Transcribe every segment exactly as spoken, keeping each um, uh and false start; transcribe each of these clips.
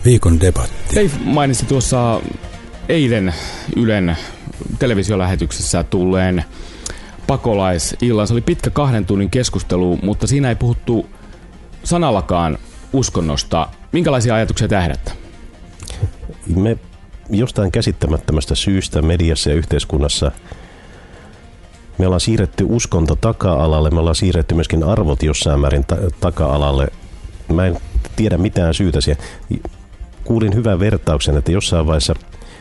Viikon debatti. Dave mainitsi tuossa eilen Ylen televisiolähetyksessä tulleen pakolaisillan. Se oli pitkä kahden tunnin keskustelu, mutta siinä ei puhuttu sanallakaan uskonnosta. Minkälaisia ajatuksia tähdätte? Me jostain käsittämättömästä syystä mediassa ja yhteiskunnassa me ollaan siirretty uskonto taka-alalle, me ollaan siirretty myöskin arvot jossain määrin ta- taka-alalle. Mä en tiedä mitään syytä siihen. Kuulin hyvän vertauksen, että jossain vaiheessa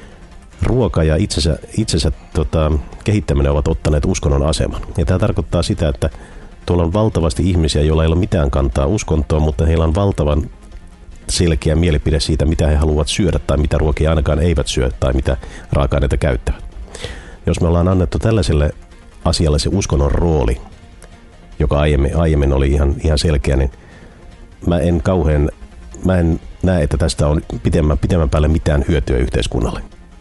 ruoka ja itsensä, itsensä tota, kehittäminen ovat ottaneet uskonnon aseman. Ja tämä tarkoittaa sitä, että tuolla on valtavasti ihmisiä, joilla ei ole mitään kantaa uskontoon, mutta heillä on valtavan selkeä mielipide siitä, mitä he haluavat syödä tai mitä ruokia ainakaan eivät syö tai mitä raaka-aineita käyttävät. Jos me ollaan annettu tällaiselle asialle se uskonnon rooli, joka aiemmin, aiemmin oli ihan, ihan selkeä, niin mä en kauhean, mä en näe, että tästä on pitemmän, pitemmän päälle mitään hyötyä yhteiskunnalle.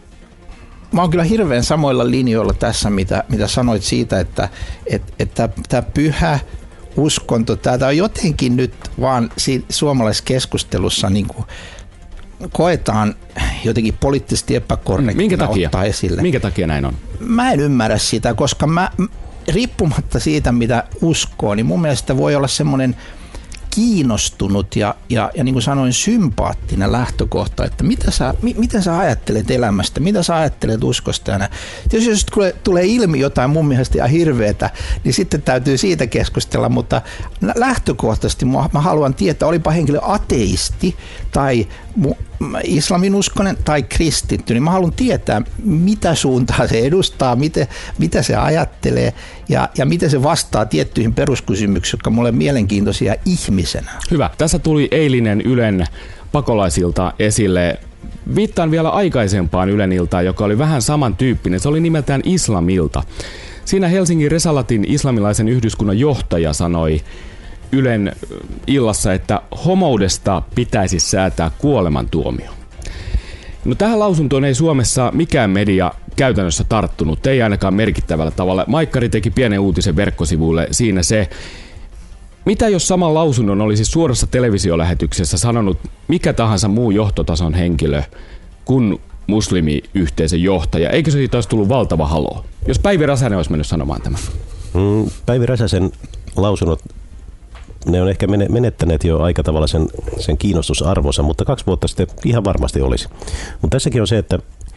Mä oon kyllä hirveän samoilla linjoilla tässä, mitä, mitä sanoit siitä, että että tämä pyhä uskonto, tämä on jotenkin nyt vaan suomalaisessa keskustelussa niin kuin koetaan jotenkin poliittisesti epäkorrektina ottaa esille. Minkä takia näin on? Mä en ymmärrä sitä, koska mä, riippumatta siitä, mitä uskoo, niin mun mielestä voi olla semmoinen kiinnostunut ja, ja, ja niin kuin sanoin, sympaattinen lähtökohta, että mitä sä, mi, miten sä ajattelet elämästä, mitä sä ajattelet uskosta. Ja jos, jos tulee, tulee ilmi jotain mun mielestä ihan hirveetä, niin sitten täytyy siitä keskustella, mutta lähtökohtaisesti mä, mä haluan tietää, olipa henkilö ateisti tai mu, islaminuskoinen tai kristitty, niin mä haluan tietää, mitä suuntaa se edustaa, mitä, mitä se ajattelee ja, ja miten se vastaa tiettyihin peruskysymyksiin, jotka mulle mielenkiintoisia ihmisenä. Hyvä. Tässä tuli eilinen Ylen pakolaisilta esille. Viittaan vielä aikaisempaan Ylen iltaan, joka oli vähän samantyyppinen. Se oli nimeltään Islamilta. Siinä Helsingin Resalatin islamilaisen yhdyskunnan johtaja sanoi Ylen illassa, että homoudesta pitäisi säätää kuolemantuomio. No tähän lausuntoon ei Suomessa mikään media käytännössä tarttunut, ei ainakaan merkittävällä tavalla. Maikkari teki pienen uutisen verkkosivuille siinä se, mitä jos saman lausunnon olisi suorassa televisiolähetyksessä sanonut mikä tahansa muu johtotason henkilö kuin muslimiyhteisön johtaja? Eikö se siitä olisi tullut valtava haloo? Jos Päivi Räsänen olisi mennyt sanomaan tämän. Mm, Päivi Räsäsen lausunnot, ne on ehkä menettäneet jo aika tavalla sen, sen kiinnostusarvonsa, mutta kaksi vuotta sitten ihan varmasti olisi. Mutta tässäkin on se, että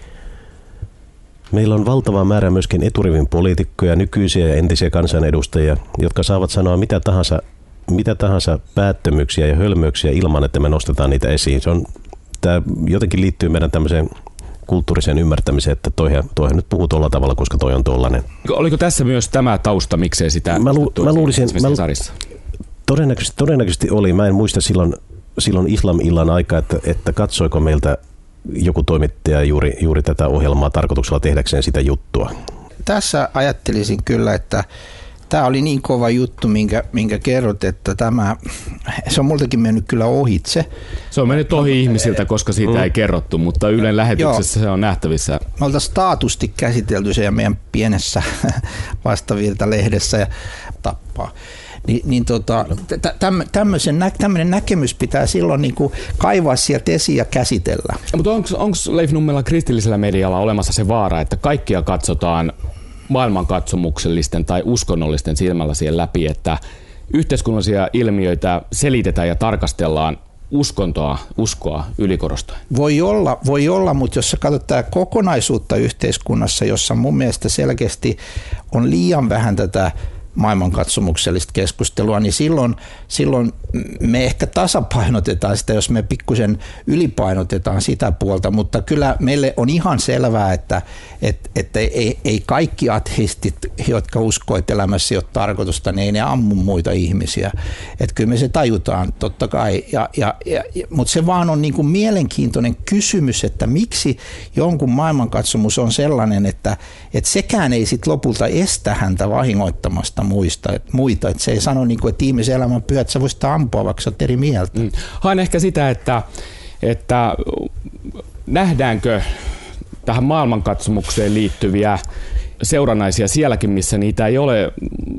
meillä on valtava määrä myöskin eturivin poliitikkoja, nykyisiä ja entisiä kansanedustajia, jotka saavat sanoa mitä tahansa, mitä tahansa päättömyyksiä ja hölmöyksiä ilman, että me nostetaan niitä esiin. Se on, tämä jotenkin liittyy meidän tämmöiseen kulttuuriseen ymmärtämiseen, että toihan, toihan nyt puhuu tuolla tavalla, koska toi on tollainen. Oliko tässä myös tämä tausta, miksei sitä mä lu, mä luulisin, mä, sarissa? Todennäköisesti, todennäköisesti oli. Mä en muista silloin, silloin Islam-illan aikaa, että, että katsoiko meiltä joku toimittaja juuri, juuri tätä ohjelmaa tarkoituksella tehdäkseen sitä juttua. Tässä ajattelisin kyllä, että tämä oli niin kova juttu, minkä, minkä kerrot, että tämä, se on multakin mennyt kyllä ohitse. Se on mennyt ohi ihmisiltä, koska siitä mm. ei kerrottu, mutta Ylen lähetyksessä Joo. se on nähtävissä. Me oltaisiin taatusti käsitelty se ja meidän pienessä Vastavirta-lehdessä ja tappaa. Niin, niin tota, tämmöinen näkemys pitää silloin niin kuin kaivaa sieltä esiin ja käsitellä. Mutta onko Leif Nummela kristillisellä medialla olemassa se vaara, että kaikkia katsotaan maailmankatsomuksellisten tai uskonnollisten silmällä siihen läpi, että yhteiskunnallisia ilmiöitä selitetään ja tarkastellaan uskontoa, uskoa ylikorostaen? Voi olla, voi olla, mutta jos sä katsot tää kokonaisuutta yhteiskunnassa, jossa mun mielestä selkeästi on liian vähän tätä maailmankatsomuksellista keskustelua, niin silloin, silloin me ehkä tasapainotetaan sitä, jos me pikkusen ylipainotetaan sitä puolta, mutta kyllä meille on ihan selvää, että, että, että ei, ei kaikki ateistit, jotka uskoo, että elämässä ei ole tarkoitusta, niin ei ne ammu muita ihmisiä. Että kyllä me se tajutaan totta kai, ja, ja, ja, mutta se vaan on niin kuin mielenkiintoinen kysymys, että miksi jonkun maailmankatsomus on sellainen, että, että sekään ei sit lopulta estä häntä vahingoittamasta muista, että muita. Että se ei sano, niin kuin, että ihmisen elämän pyhä, että sä voisit ampua, vaikka sä oot eri mieltä. Mm. Haen ehkä sitä, että, että nähdäänkö tähän maailmankatsomukseen liittyviä seurannaisia sielläkin, missä niitä ei ole.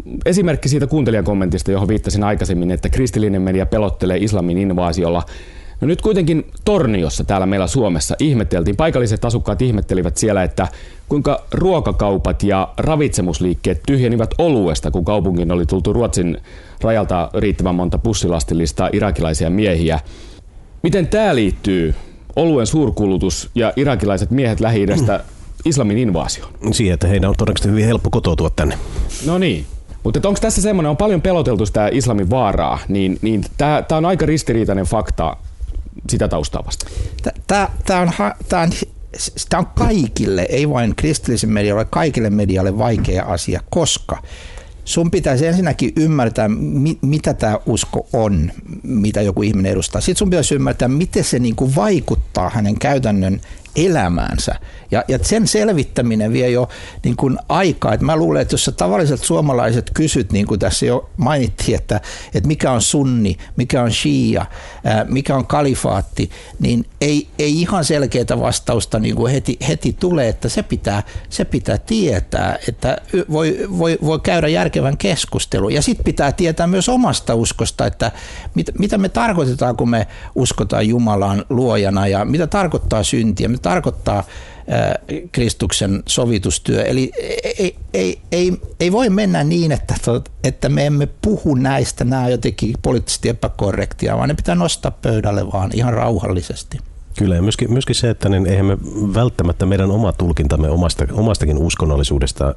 Esimerkki siitä kuuntelijan kommentista, johon viittasin aikaisemmin, että kristillinen media pelottelee islamin invaasiolla. No nyt kuitenkin Torniossa täällä meillä Suomessa ihmetteltiin, paikalliset asukkaat ihmettelivät siellä, että kuinka ruokakaupat ja ravitsemusliikkeet tyhjenivät oluesta, kun kaupungin oli tultu Ruotsin rajalta riittävän monta bussilastillista irakilaisia miehiä. Miten tämä liittyy, oluen suurkulutus ja irakilaiset miehet Lähi-idästä, islamin invaasioon? Siihen, että heidän on todennäköisesti hyvin helppo kotoutua tänne. No niin. Mutta onko tässä semmoinen, on paljon peloteltu sitä islamin vaaraa, niin, niin tämä on aika ristiriitainen fakta sitä taustaa vastaan. Tämä on, on, on kaikille, ei vain kristillisen medialle, kaikille medialle vaikea asia, koska sun pitäisi ensinnäkin ymmärtää, mi, mitä tämä usko on, mitä joku ihminen edustaa. Sitten sun pitäisi ymmärtää, miten se niinku vaikuttaa hänen käytännön elämäänsä. Ja, ja sen selvittäminen vie jo niin kuin aikaa. Et mä luulen, että jos sä tavalliset suomalaiset kysyt, niin kuin tässä jo mainittiin, että, että mikä on sunni, mikä on shia, ää, mikä on kalifaatti, niin ei, ei ihan selkeää vastausta niin kuin heti, heti tule, että se pitää, se pitää tietää, että voi, voi, voi käydä järkevän keskustelun. Ja sitten pitää tietää myös omasta uskosta, että mit, mitä me tarkoitetaan, kun me uskotaan Jumalaan luojana ja mitä tarkoittaa syntiä, mitä tarkoittaa Kristuksen sovitustyö. Eli ei, ei, ei, ei voi mennä niin, että, että me emme puhu näistä, nämä on jotenkin poliittisesti epäkorrektia, vaan ne pitää nostaa pöydälle vaan ihan rauhallisesti. Kyllä, ja myöskin, myöskin se, että niin eihän me välttämättä meidän oma tulkintamme omasta, omastakin uskonnollisuudesta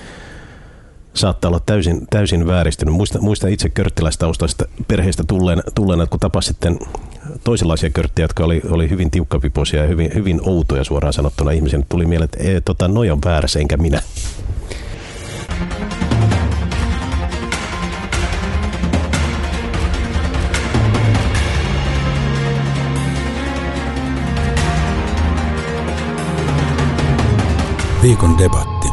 saattaa olla täysin, täysin vääristynyt. Muista, muista itse körttiläistaustaisesta perheestä tulleena, tulleena, kun tapas sitten toisenlaisia körttejä, jotka oli, oli hyvin tiukkapipoisia ja hyvin, hyvin outoja suoraan sanottuna ihmisiä. Tuli mieleen, että ei, tota, noi on väärässä, enkä minä. Viikon debatti.